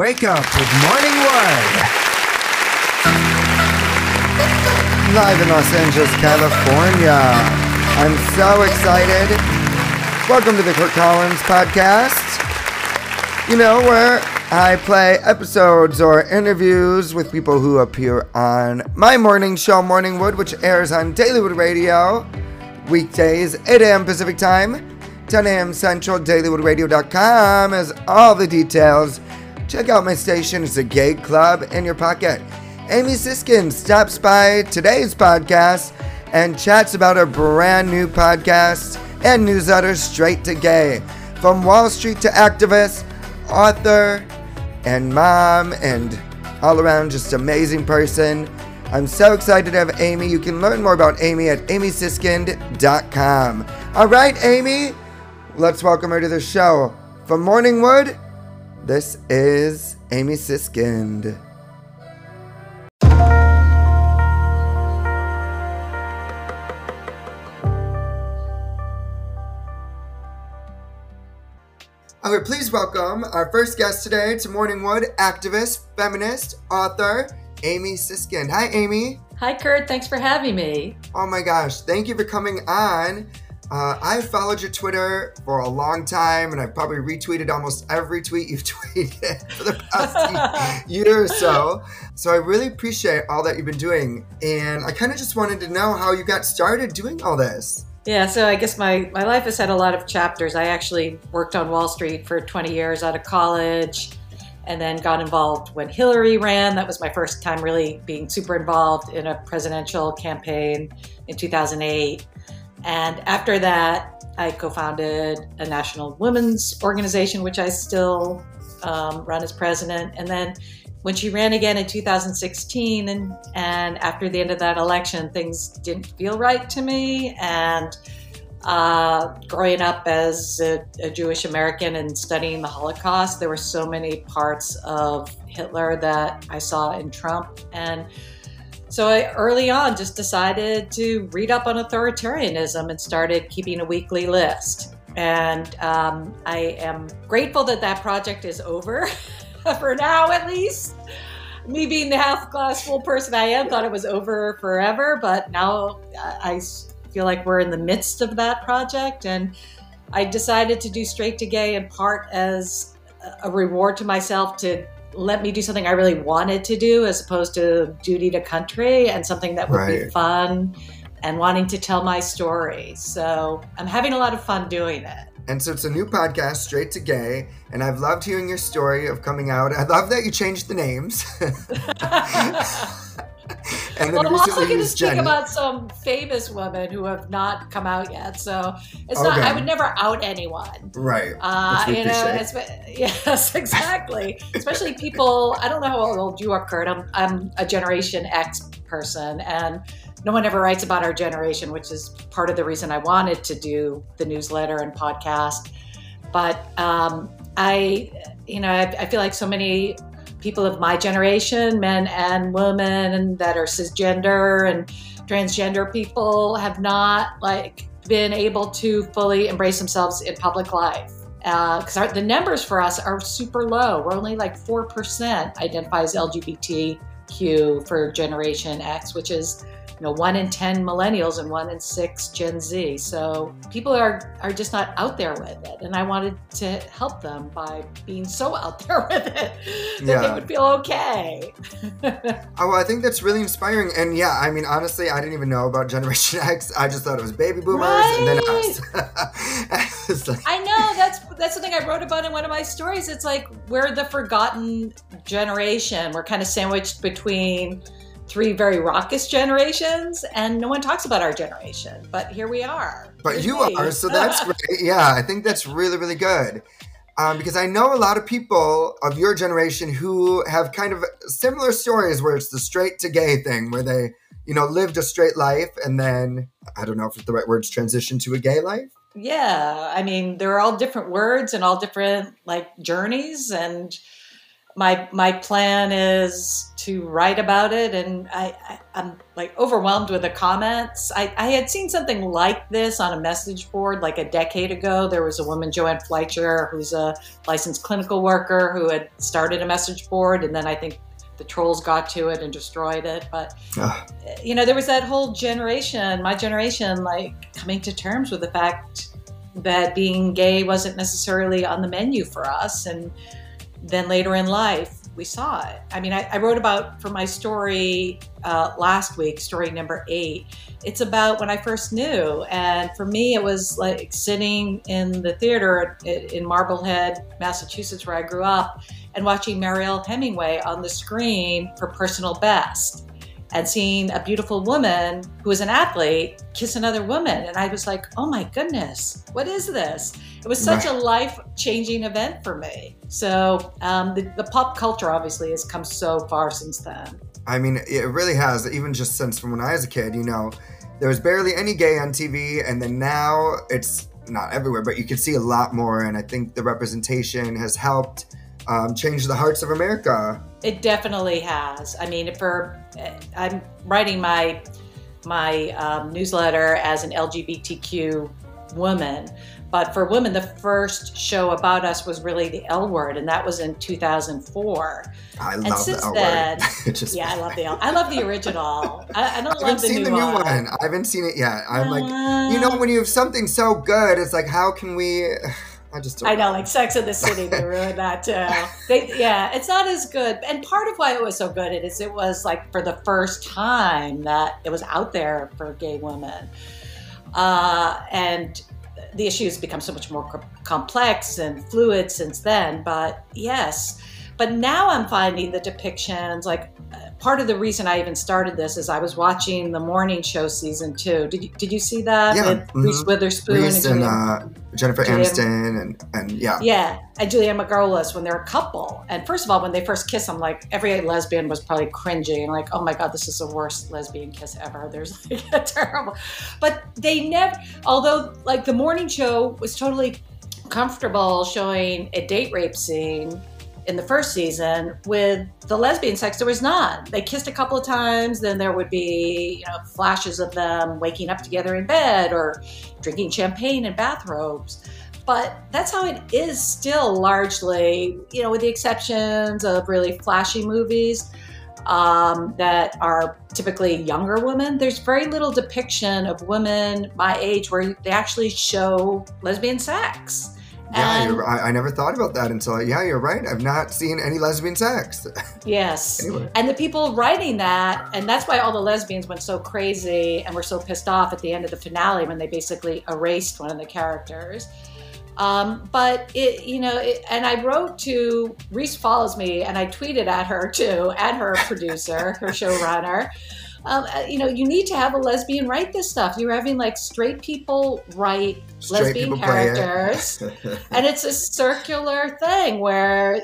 Wake up with Morning Wood. Live in Los Angeles, California. I'm so excited. Welcome to the Kurt Collins Podcast. You know, where I play episodes or interviews with people who appear on my morning show, Morning Wood, which airs on Dailywood Radio, weekdays, 8 a.m. Pacific Time, 10 a.m. Central. DailywoodRadio.com has all the details. Check out my station. It's a gay club in your pocket. Amy Siskind stops by today's podcast and chats about her brand new podcast and newsletter, Straight to Gay. From Wall Street to activist, author, and mom, and all around just amazing person. I'm so excited to have Amy. You can learn more about Amy at amysiskind.com. All right, Amy, let's welcome her to the show. From Morning Wood, this is Amy Siskind. Okay, please welcome our first guest today to Morning Wood, activist, feminist, author, Amy Siskind. Hi, Amy. Hi, Kurt. Thanks for having me. Oh my gosh, thank you for coming on. I've followed your Twitter for a long time, and I've probably retweeted almost every tweet you've tweeted for the past year or so. So I really appreciate all that you've been doing. And I kind of just wanted to know how you got started doing all this. Yeah, so I guess my life has had a lot of chapters. I actually worked on Wall Street for 20 years out of college and then got involved when Hillary ran. That was my first time really being super involved in a presidential campaign in 2008. And after that, I co-founded a national women's organization, which I still run as president. And then when she ran again in 2016, and after the end of that election, things didn't feel right to me. And growing up as a Jewish American and studying the Holocaust, there were so many parts of Hitler that I saw in Trump. And so I early on just decided to read up on authoritarianism and started keeping a weekly list. And I am grateful that that project is over, for now at least. Me being the half-glass full person I am, thought it was over forever, but now I feel like we're in the midst of that project. And I decided to do Straight to Gay in part as a reward to myself to let me do something I really wanted to do as opposed to duty to country, and something that would be fun and wanting to tell my story. So I'm having a lot of fun doing it. And so it's a new podcast, Straight to Gay, and I've loved hearing your story of coming out. I love that you changed the names. And then well, I'm also going to speak Jenny. about some famous women who have not come out yet. So it's not. I would never out anyone. Right. Yes, exactly. Especially people. I don't know how old you are, Kurt. I'm a Generation X person, and no one ever writes about our generation, which is part of the reason I wanted to do the newsletter and podcast. But I feel like so many people of my generation, men and women that are cisgender and transgender people, have not been able to fully embrace themselves in public life. Because the numbers for us are super low. We're only 4% identifies LGBTQ for Generation X, which is 1 in 10 millennials and 1 in 6 Gen Z. So people are just not out there with it. And I wanted to help them by being so out there with it that they would feel okay. Oh, well, I think that's really inspiring. And yeah, I mean, honestly, I didn't even know about Generation X. I just thought it was baby boomers and then us. I know, that's something I wrote about in one of my stories. It's like we're the forgotten generation. We're kind of sandwiched between 3 very raucous generations, and no one talks about our generation, but here we are. But you are, so that's great. Yeah, I think that's really, really good. Because I know a lot of people of your generation who have kind of similar stories where it's the straight to gay thing, where they, lived a straight life and then, I don't know if it's the right words, transition to a gay life. Yeah, I mean, they're all different words and all different journeys, and my plan is to write about it, and I'm like overwhelmed with the comments. I had seen something like this on a message board like a decade ago. There was a woman, Joanne Fleischer, who's a licensed clinical worker, who had started a message board, and then I think the trolls got to it and destroyed it. But there was that whole generation, my generation, like coming to terms with the fact that being gay wasn't necessarily on the menu for us. And then later in life, we saw it. I mean, I wrote about, for my story last week, story number 8, it's about when I first knew. And for me, it was like sitting in the theater in Marblehead, Massachusetts, where I grew up, and watching Mariel Hemingway on the screen for Personal Best, and seeing a beautiful woman who was an athlete kiss another woman. And I was like, oh my goodness, what is this? It was such a life-changing event for me. So the pop culture obviously has come so far since then. I mean, it really has, even just since from when I was a kid, there was barely any gay on TV, and then now it's not everywhere, but you can see a lot more. And I think the representation has helped change the hearts of America. It definitely has. I mean, I'm writing my newsletter as an LGBTQ woman, but for women, the first show about us was really the L Word, and that was in 2004. I love the L Word. Yeah, I love the L. I love the original. I don't love the new one. I haven't seen the new one. I haven't seen it yet. I'm like, when you have something so good, it's like, how can we? I know, like Sex and the City, they ruined that too. It's not as good. And part of why it was so good is it was like for the first time that it was out there for gay women. And the issues become so much more complex and fluid since then. But yes, but now I'm finding the depictions, like part of the reason I even started this is I was watching the morning show season 2. Did you see that? Yeah. With Reese Witherspoon and Jennifer Aniston and yeah. Yeah, and Julianne Margulies, when they're a couple. And first of all, when they first kiss, I'm like, every lesbian was probably cringing. I'm like, oh my God, this is the worst lesbian kiss ever. There's like a terrible. But they never, although like the morning show was totally comfortable showing a date rape scene in the first season, with the lesbian sex, there was none. They kissed a couple of times, then there would be, flashes of them waking up together in bed or drinking champagne in bathrobes. But that's how it is still largely, with the exceptions of really flashy movies that are typically younger women. There's very little depiction of women my age where they actually show lesbian sex. Yeah, I never thought about that until, you're right. I've not seen any lesbian sex. Yes. Anyway. And the people writing that, and that's why all the lesbians went so crazy and were so pissed off at the end of the finale when they basically erased one of the characters. But and I wrote to, Reese follows me, and I tweeted at her too, at her producer, her showrunner. You need to have a lesbian write this stuff. You're having like straight people write lesbian characters. And it's a circular thing where,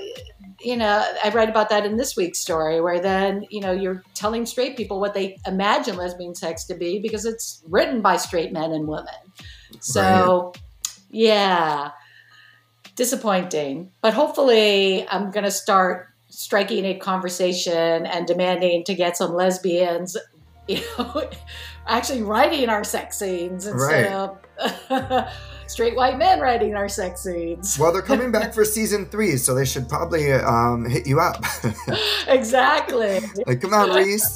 I write about that in this week's story, where then, you're telling straight people what they imagine lesbian sex to be because it's written by straight men and women. So, yeah, disappointing. But hopefully I'm going to start striking a conversation and demanding to get some lesbians, actually writing our sex scenes instead of straight white men writing our sex scenes. Well, they're coming back for season 3, so they should probably hit you up. Exactly. Like, come on, Reese.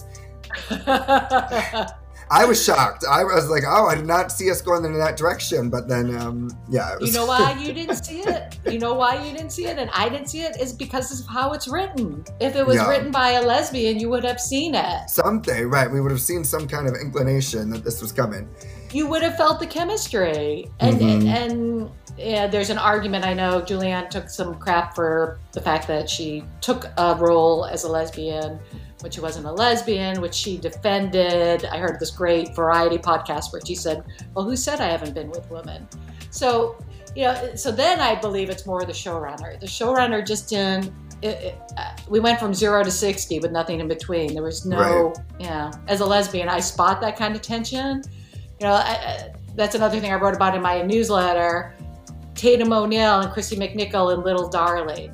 I was shocked. I was like, oh, I did not see us going in that direction. But then, it was... You know why you didn't see it? You know why you didn't see it and I didn't see it is because of how it's written. If it was written by a lesbian, you would have seen it. Something, right. We would have seen some kind of inclination that this was coming. You would have felt the chemistry. And there's an argument. I know Julianne took some crap for the fact that she took a role as a lesbian when she wasn't a lesbian, which she defended. I heard this great Variety podcast where she said, well, who said I haven't been with women? So, so then I believe it's more the showrunner. The showrunner just didn't, we went from 0 to 60 with nothing in between. There was no, as a lesbian, I spot that kind of tension. That's another thing I wrote about in my newsletter. Tatum O'Neal and Chrissy McNichol in Little Darlings.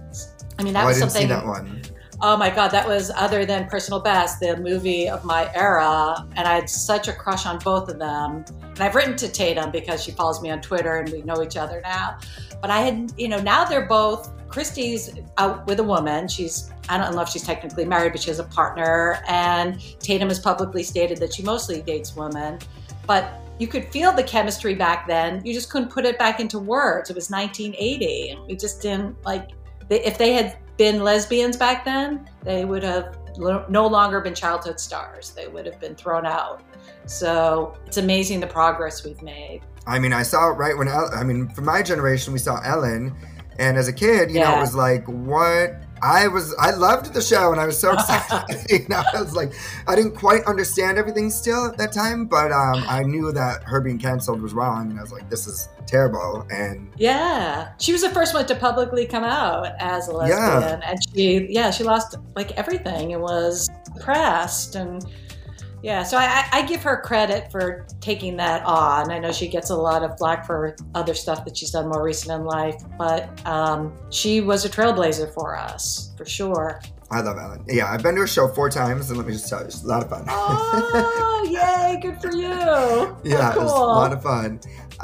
I mean, that I was didn't something. see that one. Oh my God, that was other than Personal Best, the movie of my era. And I had such a crush on both of them. And I've written to Tatum because she follows me on Twitter and we know each other now. But I had, now they're both, Christy's out with a woman. I don't know if she's technically married, but she has a partner. And Tatum has publicly stated that she mostly dates women. But you could feel the chemistry back then. You just couldn't put it back into words. It was 1980. And we just didn't if they had been lesbians back then, they would have no longer been childhood stars. They would have been thrown out. So it's amazing the progress we've made. I mean, I saw it right when, for my generation, we saw Ellen. And as a kid, it was like, what? I loved the show and I was so excited. I was like, I didn't quite understand everything still at that time, but I knew that her being canceled was wrong. And I was like, this is terrible. And yeah, she was the first one to publicly come out as a lesbian. And she lost everything and was depressed. And yeah, so I give her credit for taking that on. I know she gets a lot of flack for other stuff that she's done more recent in life, but she was a trailblazer for us, for sure. I love Ellen. Yeah, I've been to her show 4 times, and let me just tell you, it's a lot of fun. Oh, yay, good for you. Yeah, cool. It was a lot of fun.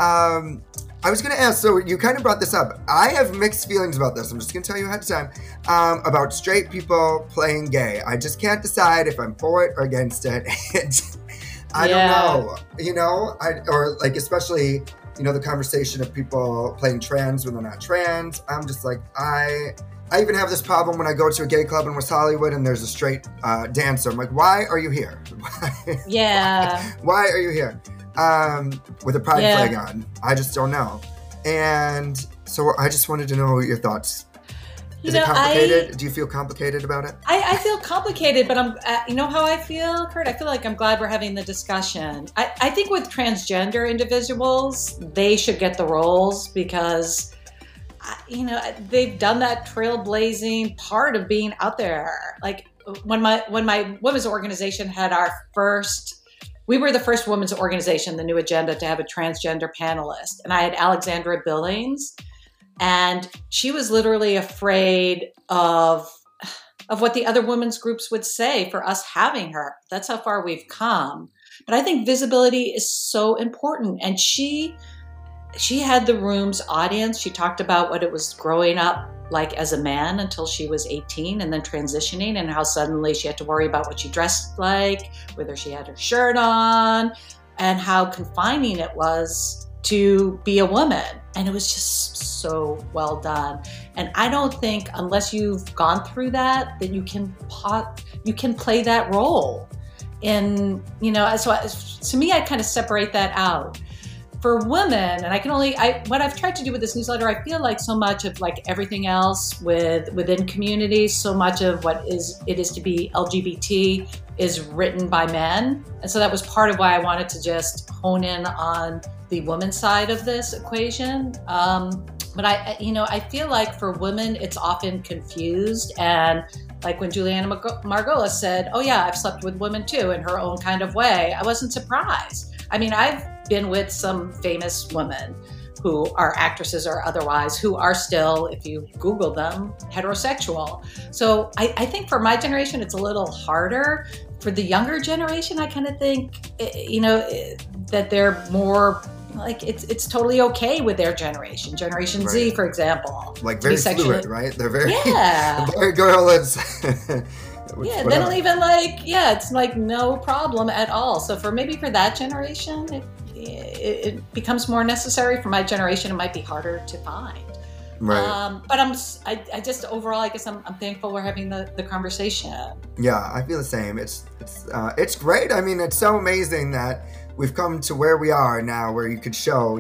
I was going to ask, so you kind of brought this up. I have mixed feelings about this. I'm just going to tell you ahead of time about straight people playing gay. I just can't decide if I'm for it or against it. I don't know, especially, the conversation of people playing trans when they're not trans. I'm just like, I even have this problem when I go to a gay club in West Hollywood and there's a straight dancer. I'm like, why are you here? Why are you here? With a pride flag on. I just don't know. And so I just wanted to know your thoughts. Is it complicated? Do you feel complicated about it? I feel complicated, but I'm, you know how I feel, Kurt? I feel like I'm glad we're having the discussion. I think with transgender individuals, they should get the roles because, they've done that trailblazing part of being out there. Like when my women's organization had we were the first women's organization, the New Agenda, to have a transgender panelist. And I had Alexandra Billings. And she was literally afraid of what the other women's groups would say for us having her. That's how far we've come. But I think visibility is so important. And she had the room's audience. She talked about what it was growing up like as a man until she was 18 and then transitioning, and how suddenly she had to worry about what she dressed like, whether she had her shirt on, and how confining it was to be a woman. And it was just so well done. And I don't think, unless you've gone through that you can play that role. And, so to me, I kind of separate that out. For women, and what I've tried to do with this newsletter, I feel like so much of everything else within communities, so much of what it is to be LGBT is written by men. And so that was part of why I wanted to just hone in on the women's side of this equation. But I feel like for women, it's often confused. And like when Juliana Margolis said, oh yeah, I've slept with women too in her own kind of way, I wasn't surprised. I mean, I've been with some famous women who are actresses or otherwise, who are still, if you Google them, heterosexual. So I think for my generation, it's a little harder. For the younger generation, I kind of think, that they're more it's totally okay with their generation. Generation right. Z, for example. Like very fluid, right? They're very, boy, girl is... Yeah, they don't even it's no problem at all. So for that generation, it becomes more necessary. For my generation, it might be harder to find. Right. But I just overall, I guess I'm thankful we're having the conversation. Yeah, I feel the same. It's great. I mean, it's so amazing that we've come to where we are now, where you could show,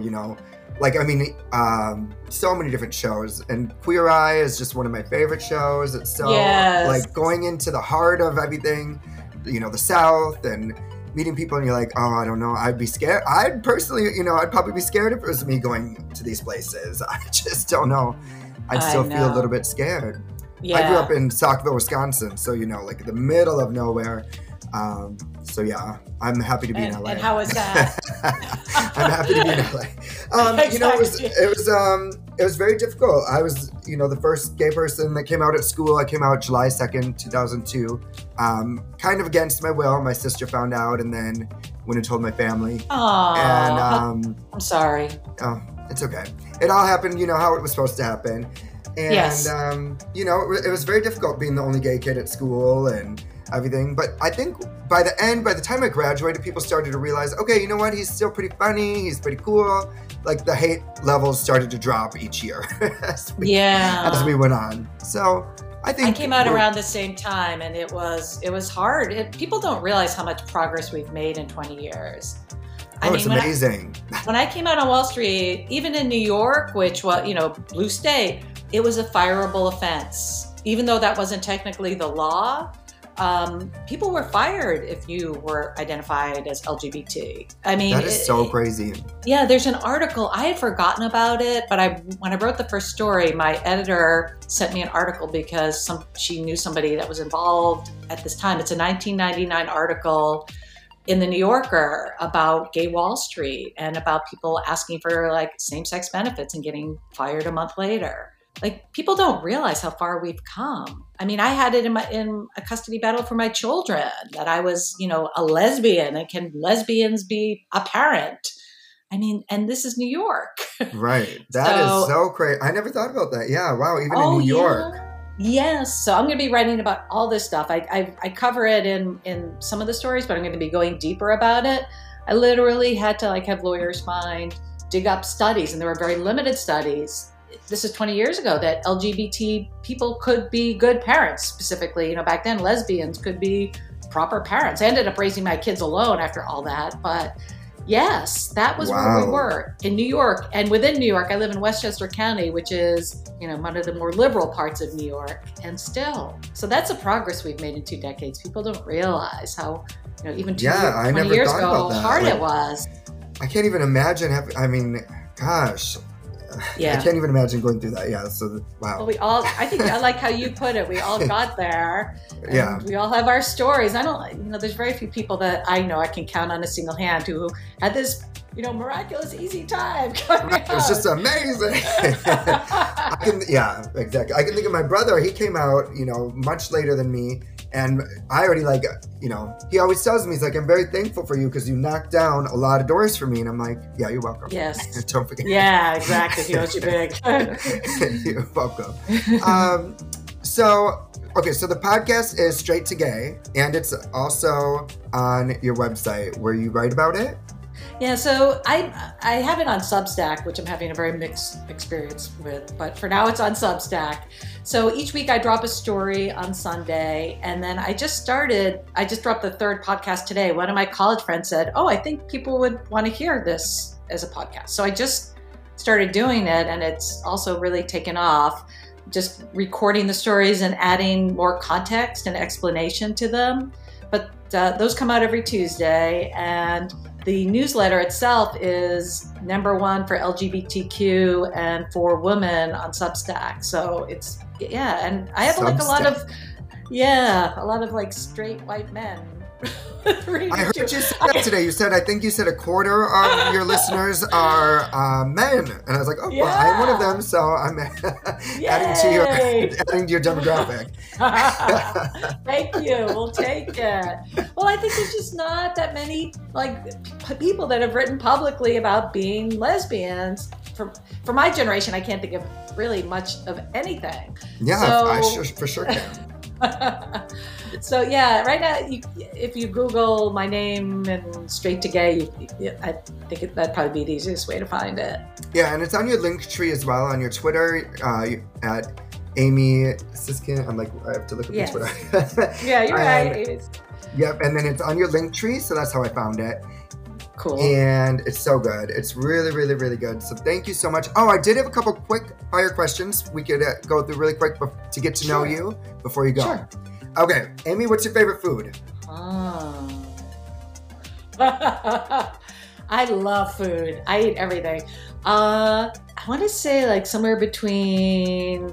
so many different shows, and Queer Eye is just one of my favorite shows. It's so going into the heart of everything, the South, and meeting people, and you're like, oh, I don't know, I'd be scared. I'd personally, I'd probably be scared if it was me going to these places. I just don't know. I'd still feel a little bit scared. Yeah. I grew up in Saukville, Wisconsin, so the middle of nowhere. So yeah, I'm happy to be in LA. And how was that? I'm happy to be in LA. Exactly. It was It was very difficult. I was, the first gay person that came out at school. I came out July 2nd, 2002. Kind of against my will. My sister found out and then went and told my family. Aww. And I'm sorry. Oh, it's okay. It all happened, how it was supposed to happen. And, yes. It was very difficult being the only gay kid at school and everything. But I think by the time I graduated, people started to realize, okay, you know what? He's still pretty funny. He's pretty cool. Like the hate levels started to drop each year as we went on. So I think I came out around the same time, and it was hard. People don't realize how much progress we've made in 20 years. It's amazing. When I came out on Wall Street, even in New York, which was, blue state, it was a fireable offense. Even though that wasn't technically the law, people were fired if you were identified as LGBT. I mean, that is so crazy. Yeah, there's an article. I had forgotten about it, but when I wrote the first story, my editor sent me an article because she knew somebody that was involved at this time. It's a 1999 article in the New Yorker about gay Wall Street and about people asking for like same-sex benefits and getting fired a month later. Like, people don't realize how far we've come. I mean, I had it in a custody battle for my children that I was, a lesbian, and can lesbians be a parent? I mean, and this is New York. Right. That is so crazy. I never thought about that. Yeah. Wow. Even in New York. Yes. So I'm going to be writing about all this stuff. I cover it in some of the stories, but I'm going to be going deeper about it. I literally had to have lawyers dig up studies, and there were very limited studies. This is 20 years ago that LGBT people could be good parents. Specifically, back then lesbians could be proper parents. I ended up raising my kids alone after all that. But yes, that was where we were in New York. And within New York, I live in Westchester County, which is, one of the more liberal parts of New York. And still, so that's the progress we've made in 2 decades. People don't realize how, even 20 years ago, how hard it was. I can't even imagine gosh. Yeah. I can't even imagine going through that. Yeah. So, wow. Well, I think I like how you put it. We all got there. Yeah. We all have our stories. There's very few people that I know I can count on a single hand who had this, miraculous, easy time coming out. It was just amazing. Yeah, exactly. I can think of my brother. He came out, much later than me. And I already he always tells me, he's like, I'm very thankful for you because you knocked down a lot of doors for me. And I'm like, yeah, you're welcome. Yes. Don't forget. Yeah, exactly. He owes you big. You're welcome. So the podcast is Straight to Gay, and it's also on your website where you write about it. Yeah, so I have it on Substack, which I'm having a very mixed experience with, but for now it's on Substack. So each week I drop a story on Sunday, and then I just dropped the 3rd podcast today. One of my college friends said, I think people would want to hear this as a podcast. So I just started doing it, and it's also really taken off, just recording the stories and adding more context and explanation to them. But those come out every Tuesday, and the newsletter itself is #1 for LGBTQ and for women on Substack. So it's, and I have a lot of straight white men. I heard you say that today. I think you said a quarter of your listeners are men, and I was like, well, I'm one of them, so I'm adding to your demographic. Thank you. We'll take it. Well, I think there's just not that many people that have written publicly about being lesbians. For my generation, I can't think of really much of anything. Yeah, so, I for sure can. So right now, if you Google my name and Straight to Gay, I think that'd probably be the easiest way to find it. Yeah, and it's on your Linktree as well on your Twitter at Amy Siskin. I have to look at Twitter. Yeah, you're right. Yep, and then it's on your Linktree, so that's how I found it. Cool. And it's so good. It's really, really, really good. So thank you so much. Oh, I did have a couple quick fire questions we could go through really quick to get to know you before you go. Sure. Okay, Amy, what's your favorite food? I love food. I eat everything. I want to say somewhere between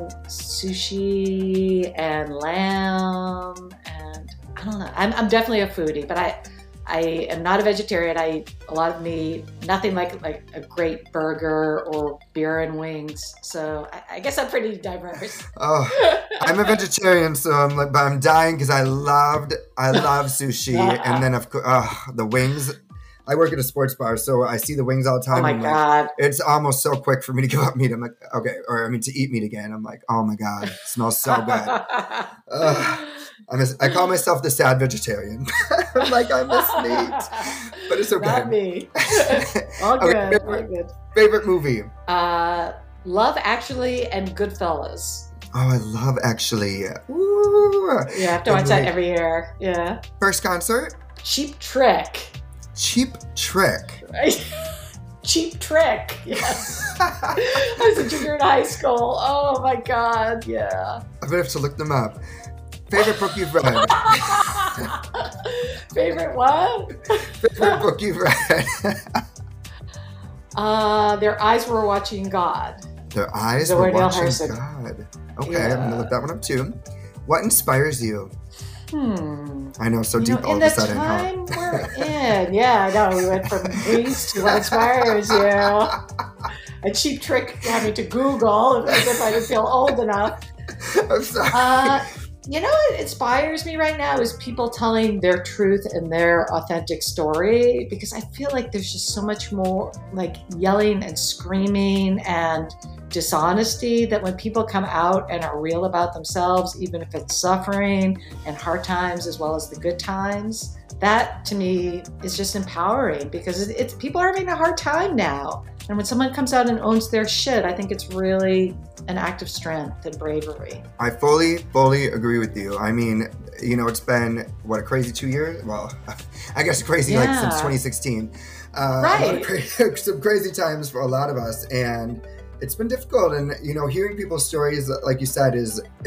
sushi and lamb, and I don't know. I'm definitely a foodie, but I am not a vegetarian. I eat a lot of meat, nothing like a great burger or beer and wings. So I guess I'm pretty diverse. Oh, I'm a vegetarian, so but I'm dying because I love sushi, and then of course the wings. I work at a sports bar, so I see the wings all the time. Oh my God. It's almost so quick for me to give up meat. I'm like, okay, to eat meat again. I'm like, oh my God, it smells so good. I call myself the sad vegetarian. I'm like, I miss meat, but it's okay. Not me. All good. All good. Favorite movie? Love Actually and Goodfellas. Oh, I love Actually. Ooh. Yeah, I have to watch that every year. Yeah. First concert? Cheap Trick. Cheap Trick. Cheap Trick. Yes. I was a junior in high school. Oh my God. Yeah. I'm gonna have to look them up. Favorite book you've read? Favorite what? Favorite book you've read? Their Eyes Were Watching God. Their Eyes Were Watching God. Okay, yeah. I'm gonna look that one up too. What inspires you? I know, so deep all of a sudden. In the time we're in. Yeah, I know. We went from Greece to what inspires you. A Cheap Trick having to Google as if I didn't feel old enough. I'm sorry. You know what inspires me right now is people telling their truth and their authentic story, because I feel like there's just so much more like yelling and screaming and dishonesty that when people come out and are real about themselves, even if it's suffering and hard times as well as the good times, that to me is just empowering, because it's people are having a hard time now. And when someone comes out and owns their shit, I think it's really an act of strength and bravery. I fully agree with you. I mean, you know, it's been, what, a crazy 2 years? Well, I guess crazy like since 2016. Right. Some crazy times for a lot of us. And it's been difficult. And, you know, hearing people's stories, like you said,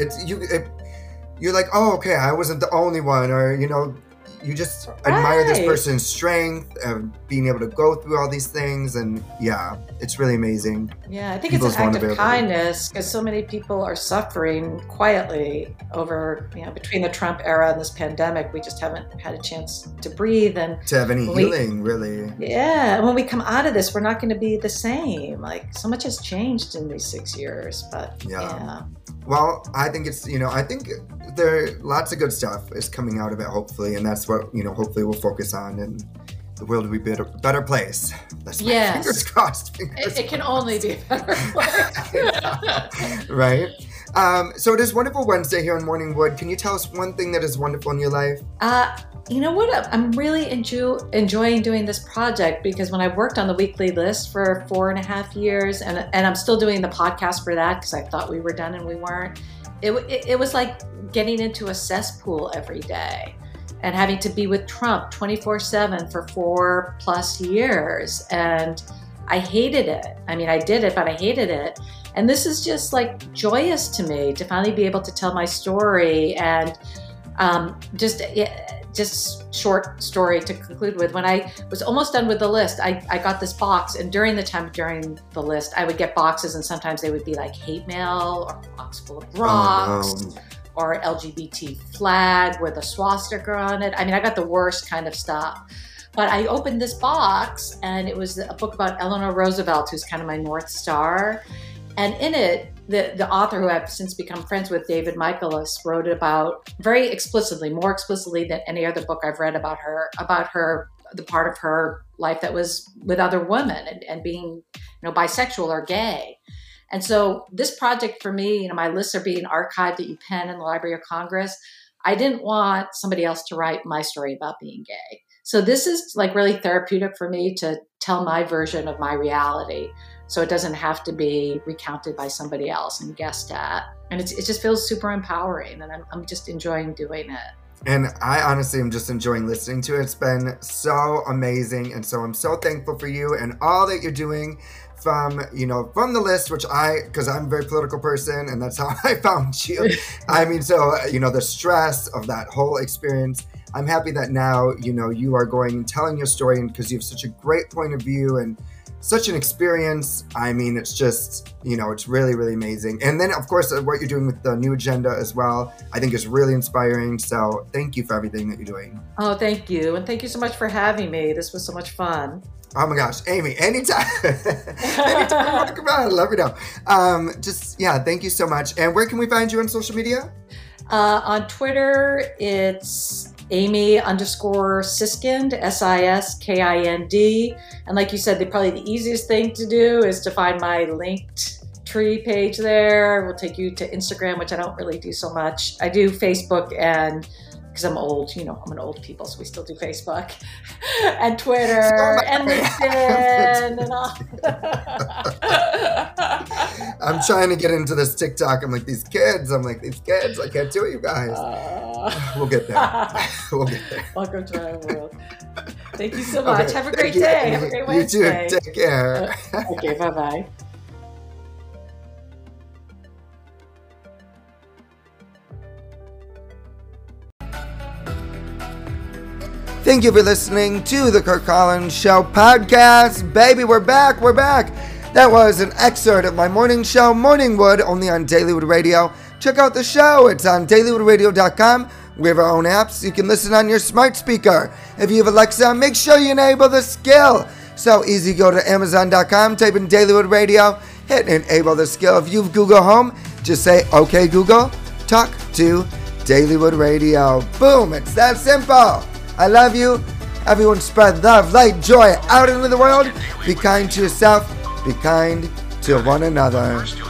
you're like, oh, okay, I wasn't the only one. Or, you know, you just admire this person's strength of being able to go through all these things. And yeah, it's really amazing. Yeah, I think it's an act of kindness, because so many people are suffering quietly over, you know, between the Trump era and this pandemic. We just haven't had a chance to breathe and to have any healing, really. Yeah, and when we come out of this, we're not going to be the same. Like, so much has changed in these 6 years, but yeah. Well, I think it's, you know, I think there lots of good stuff is coming out of it, hopefully, and that's what, you know, hopefully we'll focus on, and the world will be a better place. That's my fingers crossed. It can only be a better place. Right? So it is Wonderful Wednesday here on Morning Wood. Can you tell us one thing that is wonderful in your life? You know what? I'm really enjoying doing this project, because when I worked on the weekly list for 4.5 years, and I'm still doing the podcast for that because I thought we were done and we weren't, it was like getting into a cesspool every day and having to be with Trump 24/7 for 4+ years. And I hated it. I mean, I did it, but I hated it. And this is just like joyous to me to finally be able to tell my story. And just short story to conclude with. When I was almost done with the list, I got this box, and during the list, I would get boxes, and sometimes they would be like hate mail or a box full of rocks or an LGBT flag with a swastika on it. I mean, I got the worst kind of stuff. But I opened this box, and it was a book about Eleanor Roosevelt, who's kind of my North Star. And in it, the author, who I've since become friends with, David Michaelis, wrote about very explicitly, more explicitly than any other book I've read about her, the part of her life that was with other women and being, you know, bisexual or gay. And so this project for me, you know, my lists are being archived at UPenn and the Library of Congress. I didn't want somebody else to write my story about being gay. So this is like really therapeutic for me to tell my version of my reality, so it doesn't have to be recounted by somebody else and guessed at. And it just feels super empowering, and I'm just enjoying doing it. And I honestly am just enjoying listening to it. It's been so amazing. And so I'm so thankful for you and all that you're doing from the list, because I'm a very political person, and that's how I found you. I mean, so, you know, the stress of that whole experience, I'm happy that now, you know, you are going and telling your story, and because you have such a great point of view, and such an experience. I mean, it's just, it's really, really amazing. And then, of course, what you're doing with the New Agenda as well, I think is really inspiring. So thank you for everything that you're doing. Oh, thank you. And thank you so much for having me. This was so much fun. Oh my gosh, Amy, anytime. Anytime. Come on, let me know. Thank you so much. And where can we find you on social media? On Twitter, it's Amy_Siskind, Siskind. And like you said, probably the easiest thing to do is to find my Linktree page there. It will take you to Instagram, which I don't really do so much. I do Facebook, and because I'm old, I'm an old people, so we still do Facebook and Twitter and LinkedIn and all. I'm trying to get into this TikTok. I'm like, these kids, I can't do it, you guys. We'll get there. Welcome to our world. Thank you so much. Have a great day. Have a great Wednesday. You too. Take care. Okay, bye-bye. Thank you for listening to the Kurt Collins Show podcast. Baby, we're back. That was an excerpt of my morning show, Morningwood, only on Dailywood Radio. Check out the show. It's on dailywoodradio.com. We have our own apps. You can listen on your smart speaker. If you have Alexa, make sure you enable the skill. So easy, go to amazon.com, type in Dailywood Radio, hit enable the skill. If you have Google Home, just say, okay, Google, talk to Dailywood Radio. Boom, it's that simple. I love you. Everyone spread love, light, joy out into the world. Be kind to yourself. Be kind to one another.